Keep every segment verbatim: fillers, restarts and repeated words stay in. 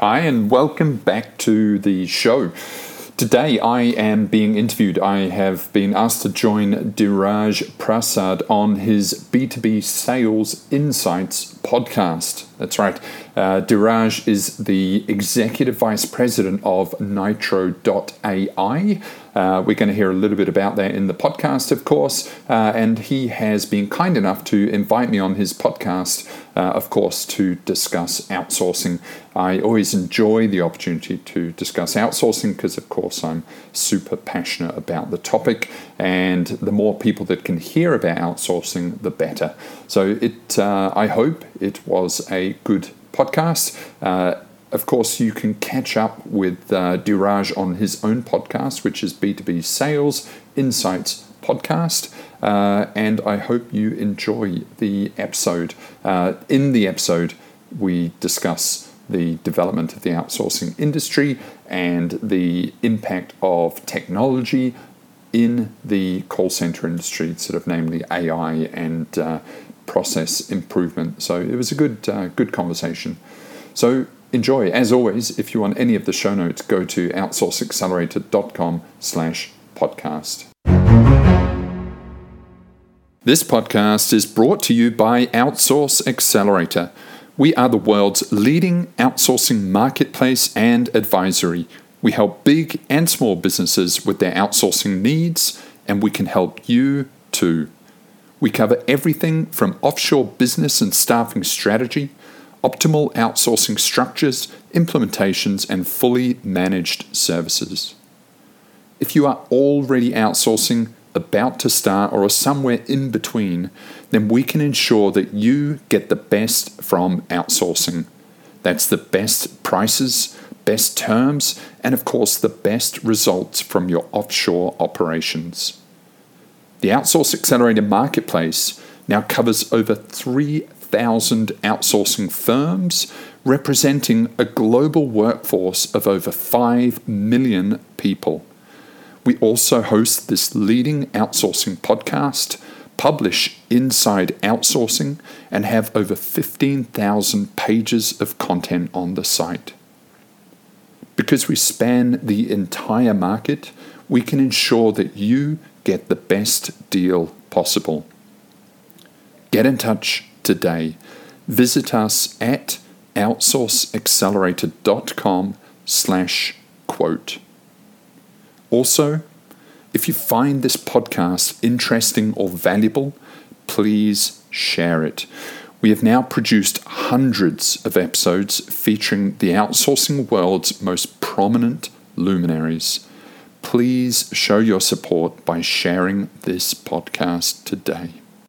Hi, and welcome back to the show. Today I am being interviewed. I have been asked to join Dheeraj Prasad on his B two B Sales Insights podcast. That's right. Uh, Dheeraj is the Executive Vice President of Nitro dot A I. Uh, we're going to hear a little bit about that in the podcast, of course, uh, and he has been kind enough to invite me on his podcast, uh, of course, to discuss outsourcing. I always enjoy the opportunity to discuss outsourcing because, of course, I'm super passionate about the topic, and the more people that can hear about outsourcing, the better. So it, uh, I hope it was a good podcast. Uh, Of course, you can catch up with uh, Dheeraj on his own podcast, which is B two B Sales Insights Podcast. Uh, and I hope you enjoy the episode. Uh, in the episode, we discuss the development of the outsourcing industry and the impact of technology in the call center industry, sort of namely A I and uh, process improvement. So it was a good, uh, good conversation. So enjoy. As always, if you want any of the show notes, go to outsourceaccelerator.com slash podcast. This podcast is brought to you by Outsource Accelerator. We are the world's leading outsourcing marketplace and advisory. We help big and small businesses with their outsourcing needs, and we can help you too. We cover everything from offshore business and staffing strategy, optimal outsourcing structures, implementations, and fully managed services. If you are already outsourcing, about to start, or are somewhere in between, then we can ensure that you get the best from outsourcing. That's the best prices, best terms, and of course the best results from your offshore operations. The Outsource Accelerator Marketplace now covers over three thousand outsourcing firms, representing a global workforce of over five million people. We also host this leading outsourcing podcast, publish Inside Outsourcing, and have over fifteen thousand pages of content on the site. Because we span the entire market, we can ensure that you get the best deal possible. Get in touch today. Visit us at outsourceaccelerator.com slash quote. Also, if you find this podcast interesting or valuable, please share it. We have now produced hundreds of episodes featuring the outsourcing world's most prominent luminaries. Please show your support by sharing this podcast today.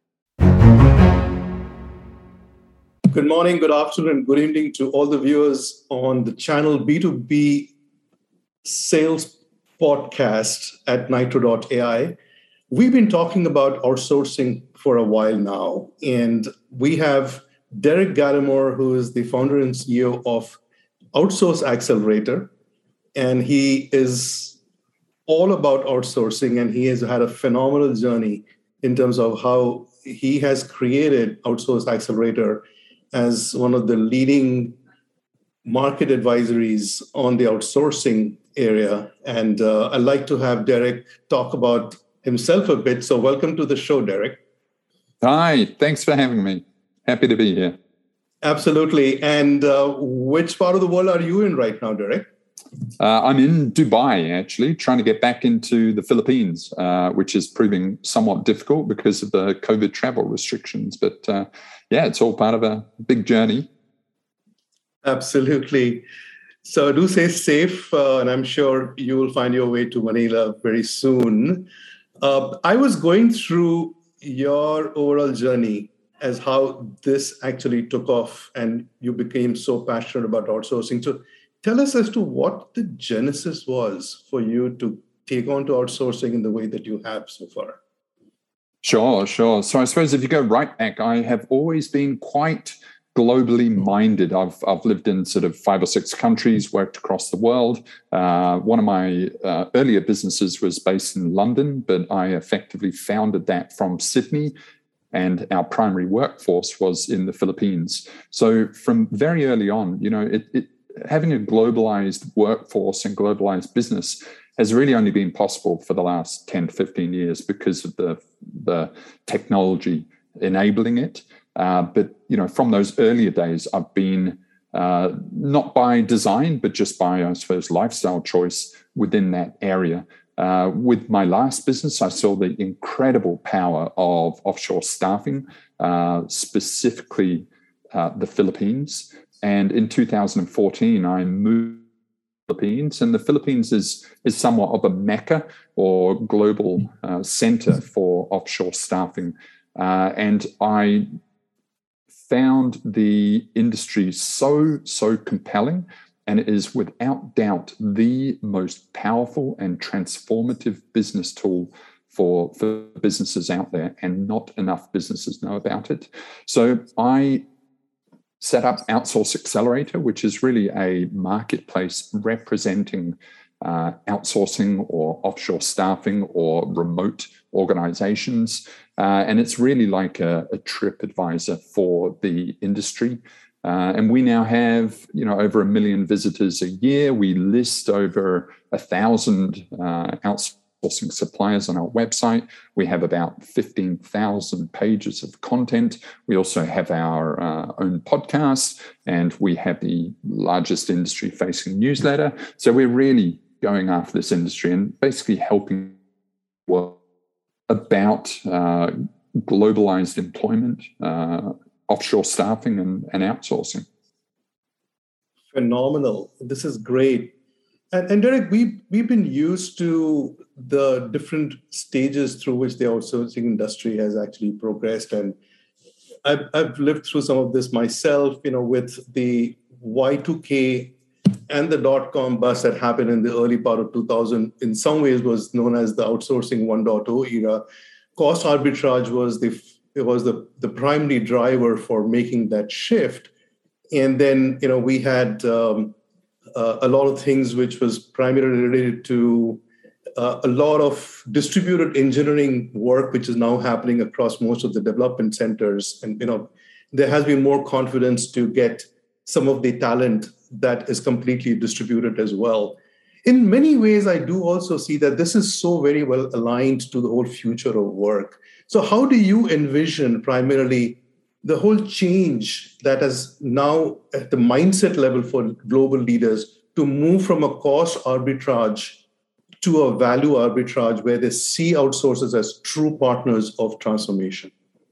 Good morning, good afternoon, good evening to all the viewers on the channel B two B Sales Podcast at Nitro dot A I. We've been talking about outsourcing for a while now, and we have Derek Gallimore, who is the founder and C E O of Outsource Accelerator, and he is all about outsourcing, and he has had a phenomenal journey in terms of how he has created Outsource Accelerator as one of the leading market advisories on the outsourcing area. And uh, I'd like to have Derek talk about himself a bit. So welcome to the show, Derek. Hi, thanks for having me. Happy to be here. Absolutely. And uh, which part of the world are you in right now, Derek? Uh, I'm in Dubai, actually, trying to get back into the Philippines, uh, which is proving somewhat difficult because of the COVID travel restrictions. But uh, yeah, it's all part of a big journey. Absolutely. So do stay safe, uh, and I'm sure you will find your way to Manila very soon. Uh, I was going through your overall journey as how this actually took off and you became so passionate about outsourcing. So tell us as to what the genesis was for you to take on to outsourcing in the way that you have so far. Sure, sure. So I suppose if you go right back, I have always been quite globally minded. I've I've lived in sort of five or six countries, worked across the world. Uh, one of my uh, earlier businesses was based in London, but I effectively founded that from Sydney, and our primary workforce was in the Philippines. So from very early on, you know, it, it having a globalized workforce and globalized business has really only been possible for the last ten to fifteen years because of the, the technology enabling it. Uh, but, you know, from those earlier days, I've been uh, not by design, but just by, I suppose, lifestyle choice within that area. Uh, with my last business, I saw the incredible power of offshore staffing, uh, specifically uh, the Philippines. And in two thousand fourteen, I moved to the Philippines, and the Philippines is, is somewhat of a mecca or global uh, center for offshore staffing. Uh, and I found the industry so, so compelling, and it is without doubt the most powerful and transformative business tool for, for businesses out there, and not enough businesses know about it. So I set up Outsource Accelerator, which is really a marketplace representing uh, outsourcing or offshore staffing or remote organizations. Uh, and it's really like a, a trip advisor for the industry. Uh, and we now have, you know, over a million visitors a year. We list over a thousand uh, outsourcing suppliers on our website. We have about fifteen thousand pages of content. We also have our uh, own podcast, and we have the largest industry-facing newsletter. So we're really going after this industry and basically helping work about uh, globalized employment, uh, offshore staffing, and, and outsourcing. Phenomenal. This is great. And, and Derek, we, we've been used to the different stages through which the outsourcing industry has actually progressed. And I've, I've lived through some of this myself, you know, with the Y two K and the dot-com bust that happened in the early part of two thousand, in some ways was known as the outsourcing one point oh era. Cost arbitrage was the it was the, the primary driver for making that shift. And then, you know, we had um, uh, a lot of things which was primarily related to uh, a lot of distributed engineering work, which is now happening across most of the development centers. And, you know, there has been more confidence to get some of the talent that is completely distributed as well. In many ways, I do also see that this is so very well aligned to the whole future of work. So how do you envision primarily the whole change that is now at the mindset level for global leaders to move from a cost arbitrage to a value arbitrage where they see outsourcers as true partners of transformation?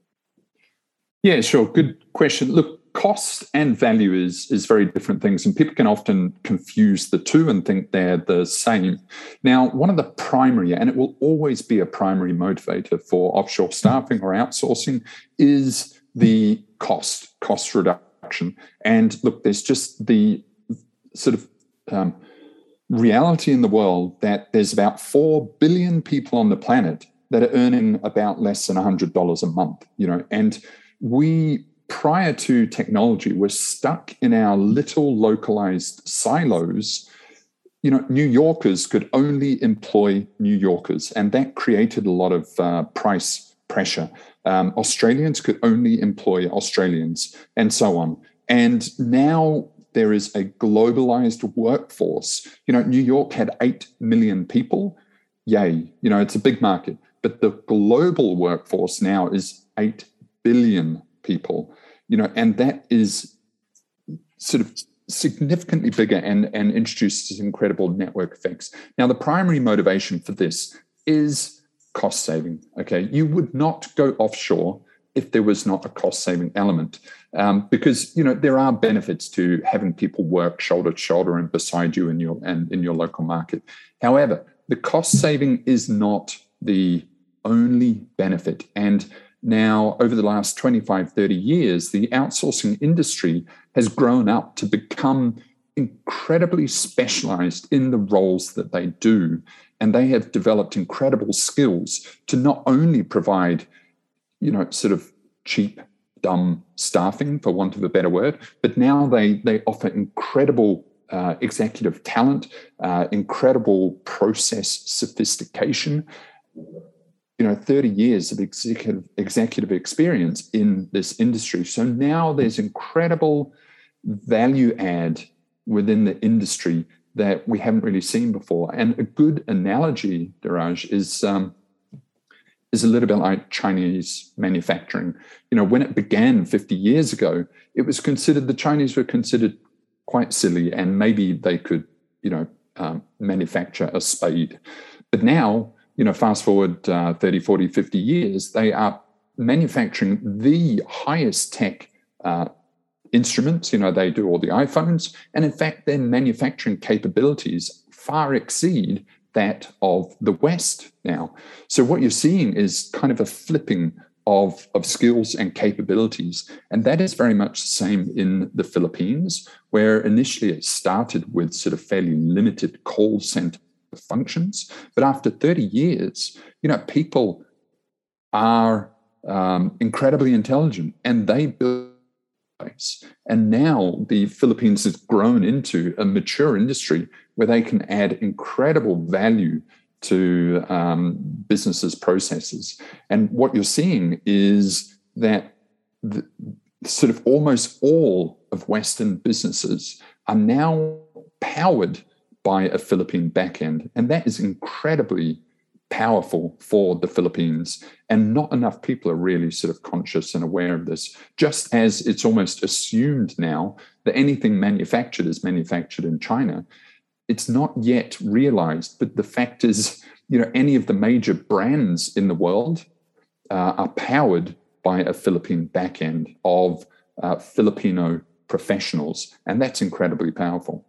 Yeah, sure. Good question. Look, cost and value is, is very different things, and people can often confuse the two and think they're the same. Now, one of the primary, and it will always be a primary motivator for offshore staffing or outsourcing, is the cost, cost reduction. And look, there's just the sort of um, reality in the world that there's about four billion people on the planet that are earning about less than one hundred dollars a month, you know, and we, prior to technology, we're stuck in our little localized silos. You know, New Yorkers could only employ New Yorkers, and that created a lot of uh, price pressure. Um, Australians could only employ Australians, and so on. And now there is a globalized workforce. You know, New York had eight million people. Yay. You know, it's a big market. But the global workforce now is eight billion people, you know, and that is sort of significantly bigger and, and introduces incredible network effects. Now, the primary motivation for this is cost saving, okay? You would not go offshore if there was not a cost saving element, um, because, you know, there are benefits to having people work shoulder to shoulder and beside you in your, and in your local market. However, the cost saving is not the only benefit. And now, over the last twenty-five, thirty years, the outsourcing industry has grown up to become incredibly specialized in the roles that they do. And they have developed incredible skills to not only provide, you know, sort of cheap, dumb staffing, for want of a better word, but now they, they offer incredible uh, executive talent, uh, incredible process sophistication. You know, thirty years of executive executive experience in this industry. So now there's incredible value add within the industry that we haven't really seen before. And a good analogy, Dheeraj, is um, is a little bit like Chinese manufacturing. You know, when it began fifty years ago, it was considered, the Chinese were considered quite silly, and maybe they could, you know, um, manufacture a spade. But now, you know, fast forward uh, thirty, forty, fifty years, they are manufacturing the highest tech uh, instruments. You know, they do all the iPhones. And in fact, their manufacturing capabilities far exceed that of the West now. So what you're seeing is kind of a flipping of, of skills and capabilities. And that is very much the same in the Philippines, where initially it started with sort of fairly limited call center functions. But after thirty years, you know, people are um, incredibly intelligent, and they build. And now the Philippines has grown into a mature industry where they can add incredible value to um, businesses' processes. And what you're seeing is that the, sort of almost all of Western businesses are now powered by a Philippine backend. And that is incredibly powerful for the Philippines, and not enough people are really sort of conscious and aware of this, just as it's almost assumed now that anything manufactured is manufactured in China. It's not yet realized, but the fact is, you know, any of the major brands in the world uh, are powered by a Philippine backend of uh, Filipino professionals, and that's incredibly powerful.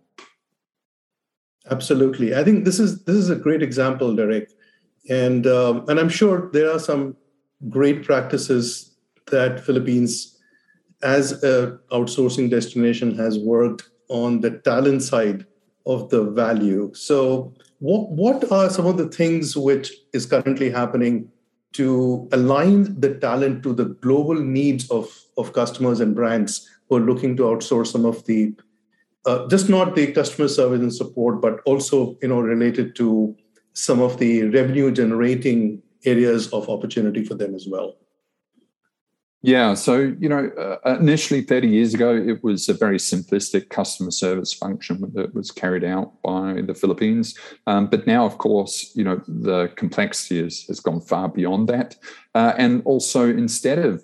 Absolutely. I think this is this is a great example, Derek. And um, and I'm sure there are some great practices that Philippines, as an outsourcing destination, has worked on the talent side of the value. So what, what are some of the things which is currently happening to align the talent to the global needs of, of customers and brands who are looking to outsource some of the, uh, just not the customer service and support, but also, you know, related to some of the revenue generating areas of opportunity for them as well? Yeah, so, you know, uh, initially thirty years ago, it was a very simplistic customer service function that was carried out by the Philippines. Um, but now, of course, you know, the complexity has, has gone far beyond that. Uh, and also, instead of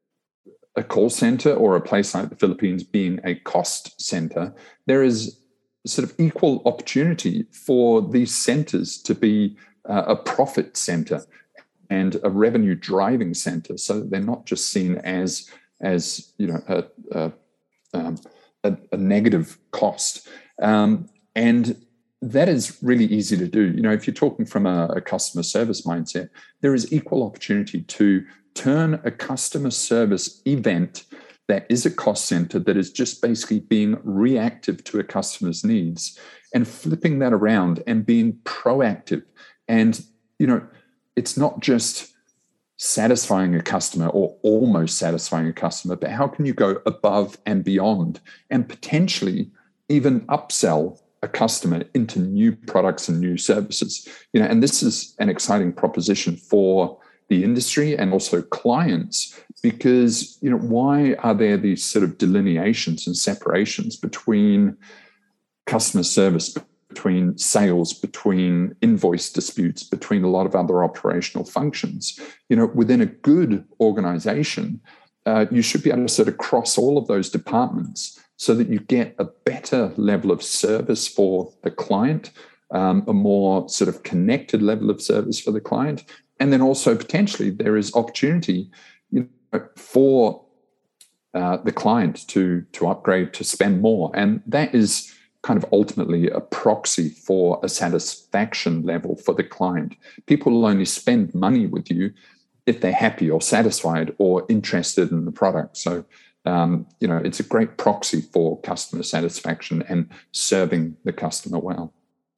a call center or a place like the Philippines being a cost center, there is sort of equal opportunity for these centers to be uh, a profit center and a revenue driving center, so that they're not just seen as as you know a a, um, a, a negative cost, um, and that is really easy to do. You know, if you're talking from a, a customer service mindset, there is equal opportunity to turn a customer service event that is a cost center that is just basically being reactive to a customer's needs, and flipping that around and being proactive. And, you know, it's not just satisfying a customer or almost satisfying a customer, but how can you go above and beyond and potentially even upsell a customer into new products and new services? You know, and this is an exciting proposition for the industry and also clients, because, you know, why are there these sort of delineations and separations between customer service, between sales, between invoice disputes, between a lot of other operational functions? You know, within a good organization, uh, you should be able to sort of cross all of those departments so that you get a better level of service for the client, um, a more sort of connected level of service for the client. And then also potentially there is opportunity, you know, for uh, the client to, to upgrade, to spend more. And that is kind of ultimately a proxy for a satisfaction level for the client. People will only spend money with you if they're happy or satisfied or interested in the product. So, um, you know, it's a great proxy for customer satisfaction and serving the customer well.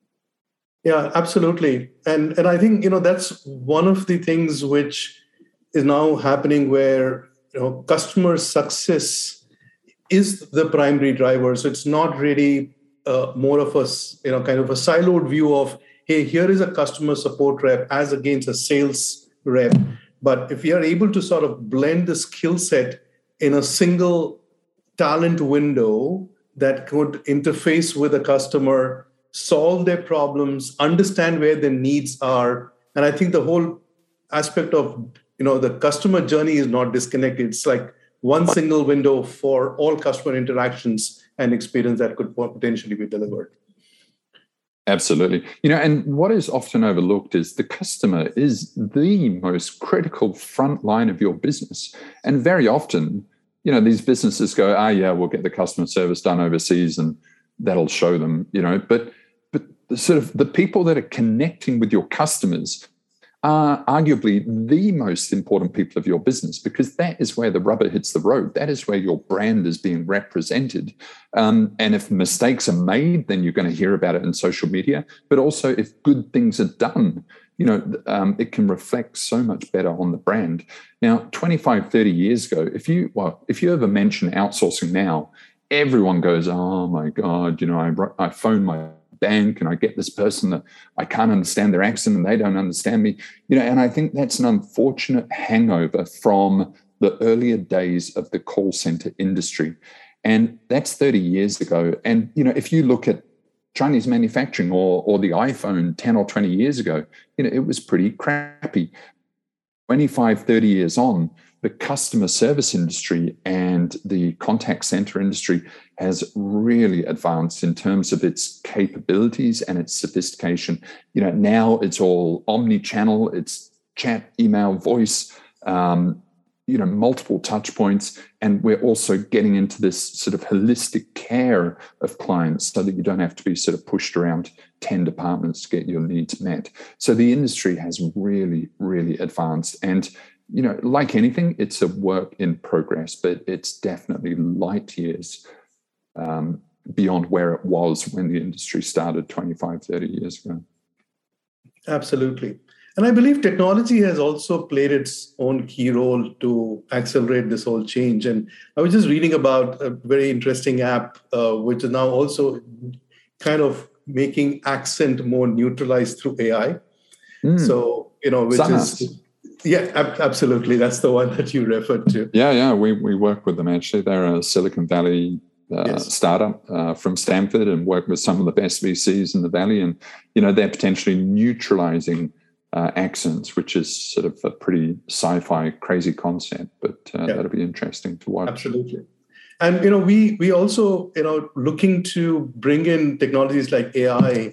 Yeah, absolutely. And and I think, you know, that's one of the things which is now happening, where, you know, customer success is the primary driver. So it's not really uh, more of a, you know, kind of a siloed view of, hey, here is a customer support rep as against a sales rep. But if we are able to sort of blend the skill set in a single talent window, that could interface with a customer, solve their problems, understand where their needs are. And I think the whole aspect of, you know, the customer journey is not disconnected. It's like one single window for all customer interactions and experience that could potentially be delivered. Absolutely. You know, and what is often overlooked is the customer is the most critical front line of your business. And very often, you know, these businesses go, ah, yeah, we'll get the customer service done overseas and that'll show them, you know, but but the sort of the people that are connecting with your customers are arguably the most important people of your business, because that is where the rubber hits the road. That is where your brand is being represented. Um, and if mistakes are made, then you're going to hear about it in social media. But also if good things are done, you know, um, it can reflect so much better on the brand. Now, twenty-five, thirty years ago, if you, well, if you ever mention outsourcing now, everyone goes, oh my God, you know, I, I phone my bank and I get this person that I can't understand their accent and they don't understand me, you know, and I think that's an unfortunate hangover from the earlier days of the call center industry. And that's thirty years ago. And, you know, if you look at Chinese manufacturing or, or the iPhone ten or twenty years ago, you know, it was pretty crappy. twenty-five, thirty years on, the customer service industry and the contact center industry has really advanced in terms of its capabilities and its sophistication. You know, now it's all omni-channel, it's chat, email, voice, um, you know, multiple touch points. And we're also getting into this sort of holistic care of clients so that you don't have to be sort of pushed around ten departments to get your needs met. So the industry has really, really advanced. And you know, like anything, it's a work in progress, but it's definitely light years um, beyond where it was when the industry started twenty-five, thirty years ago. Absolutely. And I believe technology has also played its own key role to accelerate this whole change. And I was just reading about a very interesting app, uh, which is now also kind of making accent more neutralized through A I. Mm. So, you know, which Sanas. is... Yeah, ab- absolutely. That's the one that you referred to. Yeah, yeah. We we work with them, actually. They're a Silicon Valley uh, yes. startup uh, from Stanford and work with some of the best V Cs in the Valley. And, you know, they're potentially neutralizing uh, accents, which is sort of a pretty sci-fi crazy concept. But uh, yeah. that'll be interesting to watch. Absolutely. And, you know, we we also, you know, looking to bring in technologies like A I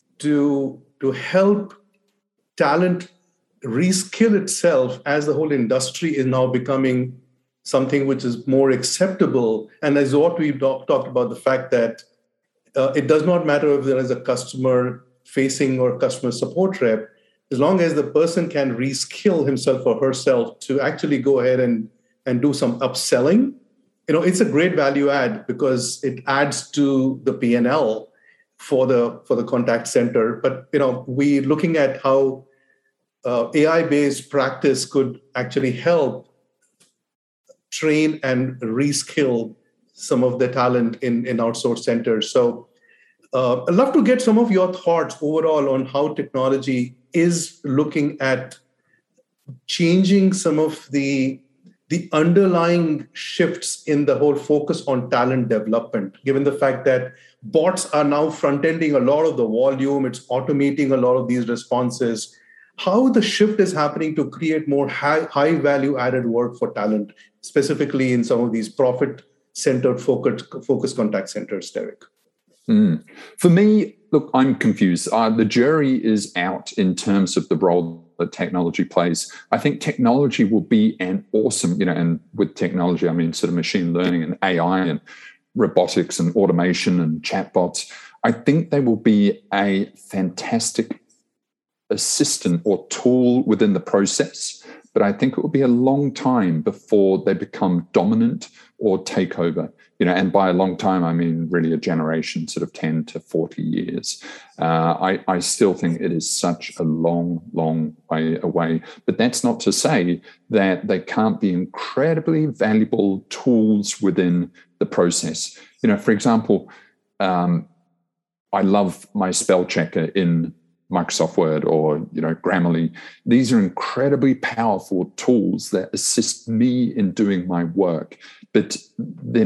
to to help talent reskill itself as the whole industry is now becoming something which is more acceptable. And as what we've talked about, the fact that uh, it does not matter if there is a customer facing or customer support rep, as long as the person can reskill himself or herself to actually go ahead and, and do some upselling, you know, it's a great value add because it adds to the P and L for the for the contact center. But, you know, we're looking at how Uh, A I-based practice could actually help train and reskill some of the talent in, in outsourced centers. So uh, I'd love to get some of your thoughts overall on how technology is looking at changing some of the, the underlying shifts in the whole focus on talent development, given the fact that bots are now front-ending a lot of the volume, it's automating a lot of these responses. How the shift is happening to create more high, high value added work for talent, specifically in some of these profit-centered focus, focus contact centers, Derek? Mm. For me, look, I'm confused. Uh, the jury is out in terms of the role that technology plays. I think technology will be an awesome, you know, and with technology, I mean sort of machine learning and A I and robotics and automation and chatbots. I think they will be a fantastic assistant or tool within the process, but I think it will be a long time before they become dominant or take over. You know, and by a long time, I mean really a generation, sort of ten to forty years. Uh, I, I still think it is such a long, long way away. But that's not to say that they can't be incredibly valuable tools within the process. You know, for example, um, I love my spell checker in Microsoft Word or, you know, Grammarly. These are incredibly powerful tools that assist me in doing my work, but they're not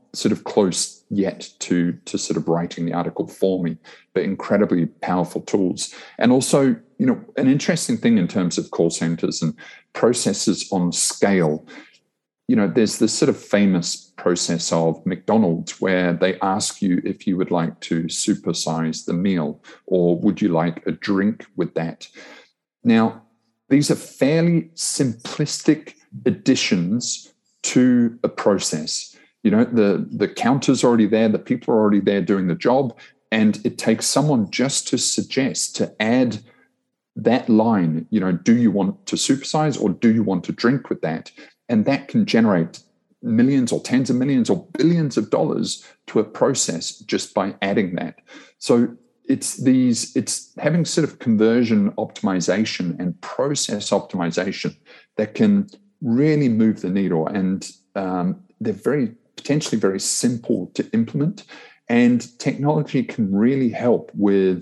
sort of close yet to, to sort of writing the article for me, but incredibly powerful tools. And also, you know, an interesting thing in terms of call centers and processes on scale. You know, there's this sort of famous process of McDonald's where they ask you if you would like to supersize the meal or would you like a drink with that. Now, these are fairly simplistic additions to a process. You know, the, the counter's already there, the people are already there doing the job, and it takes someone just to suggest, to add that line, you know, do you want to supersize or do you want to drink with that? And that can generate millions or tens of millions or billions of dollars to a process just by adding that. So it's these, it's having sort of conversion optimization and process optimization that can really move the needle. And um, they're very, potentially very simple to implement. And technology can really help with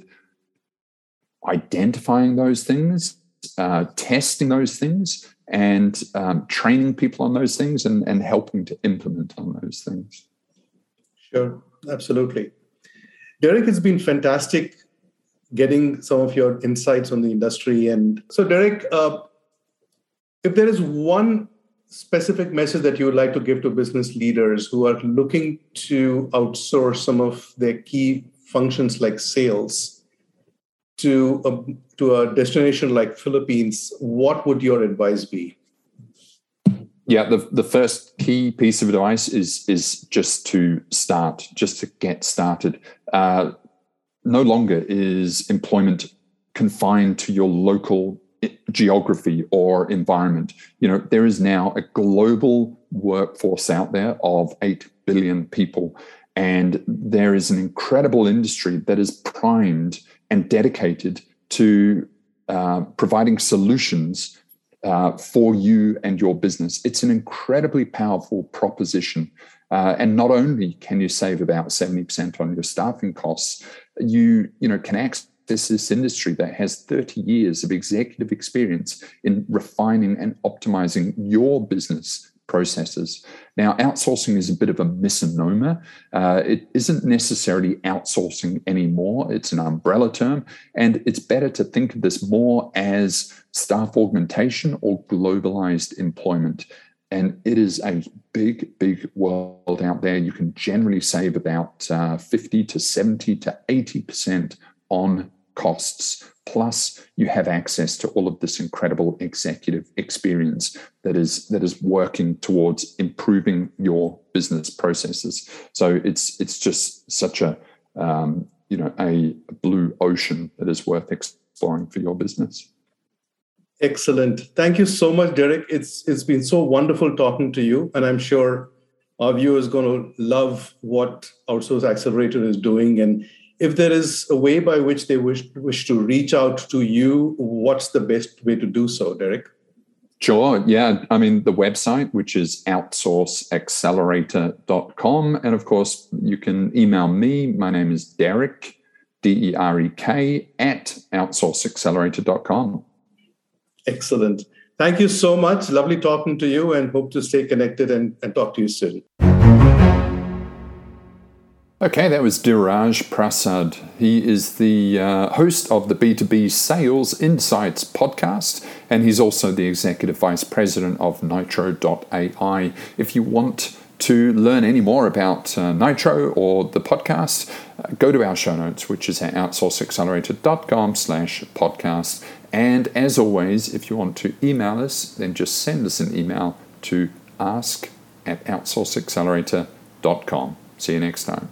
identifying those things, uh, testing those things, and um, training people on those things and, and helping to implement on those things. Sure, absolutely. Derek, it's been fantastic getting some of your insights on the industry. And so, Derek, uh, if there is one specific message that you would like to give to business leaders who are looking to outsource some of their key functions like sales to a, to a destination like Philippines, what would your advice be? Yeah, the, the first key piece of advice is, is just to start, just to get started. Uh, no longer is employment confined to your local geography or environment. You know, there is now a global workforce out there of eight billion people, and there is an incredible industry that is primed and dedicated to uh, providing solutions uh, for you and your business. It's an incredibly powerful proposition. Uh, and not only can you save about seventy percent on your staffing costs, you, you know, can access this industry that has thirty years of executive experience in refining and optimizing your business processes. Now, outsourcing is a bit of a misnomer. Uh, it isn't necessarily outsourcing anymore. It's an umbrella term, and it's better to think of this more as staff augmentation or globalized employment. And it is a big, big world out there. You can generally save about uh, fifty to seventy to eighty percent on costs. Plus, you have access to all of this incredible executive experience that is that is working towards improving your business processes. So it's it's just such a um, you know a blue ocean that is worth exploring for your business. Excellent. Thank you so much, Derek. It's it's been so wonderful talking to you, and I'm sure our viewers are going to love what Outsource Accelerator is doing. And if there is a way by which they wish, wish to reach out to you, what's the best way to do so, Derek? Sure. Yeah. I mean, the website, which is outsource accelerator dot com. And of course, you can email me. My name is Derek, D E R E K, at outsource accelerator dot com. Excellent. Thank you so much. Lovely talking to you, and hope to stay connected and, and talk to you soon. Okay, that was Dheeraj Prasad. He is the uh, host of the B two B Sales Insights podcast, and he's also the executive vice president of Nitro dot A I. If you want to learn any more about uh, Nitro or the podcast, uh, go to our show notes, which is at outsource accelerator dot com slash podcast. And as always, if you want to email us, then just send us an email to ask at outsource accelerator dot com. See you next time.